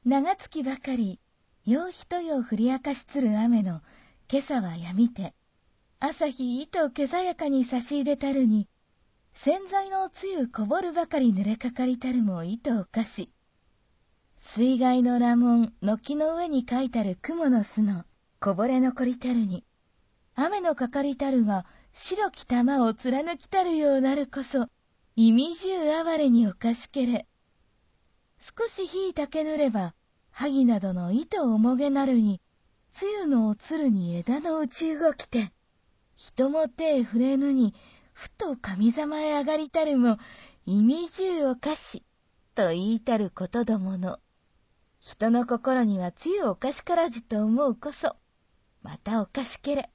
長月ばかり、よう一夜降り明かしつる雨の今朝はやみて、朝日糸けさやかに差し入れたるに、洗剤のつゆこぼるばかり濡れかかりたるも糸おかし、水害の羅紋軒の上に書いたる雲の巣のこぼれ残りたるに、雨のかかりたるが白き玉を貫きたるようなるこそ、意味中哀れにおかしけれ。少し火だけ塗れば、萩などの糸をもげなるに、つゆのおつるに枝の打ち動きて、人も手触れぬに、ふと神様へ上がりたるも、意味中おかし、と言いたることどもの。人の心にはつゆおかしからじと思うこそ、またおかしけれ。